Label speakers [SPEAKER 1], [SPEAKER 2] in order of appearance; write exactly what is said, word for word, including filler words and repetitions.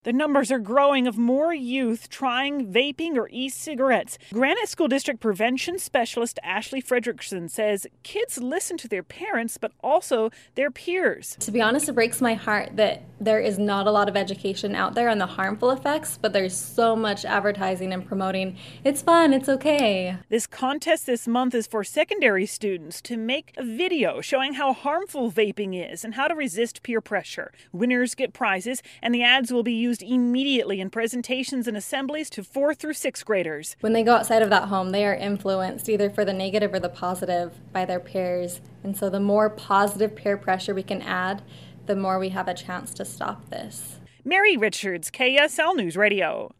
[SPEAKER 1] The numbers are growing of more youth trying vaping or e-cigarettes. Granite School District Prevention Specialist Ashley Fredrickson says kids listen to their parents, but also their peers.
[SPEAKER 2] To be honest, it breaks my heart that there is not a lot of education out there on the harmful effects, but there's so much advertising and promoting. It's fun, it's okay.
[SPEAKER 1] This contest this month is for secondary students to make a video showing how harmful vaping is and how to resist peer pressure. Winners get prizes, and the ads will be used immediately in presentations and assemblies to fourth through sixth graders.
[SPEAKER 2] When they go outside of that home, they are influenced either for the negative or the positive by their peers. And so the more positive peer pressure we can add, the more we have a chance to stop this.
[SPEAKER 1] Mary Richards, K S L News Radio.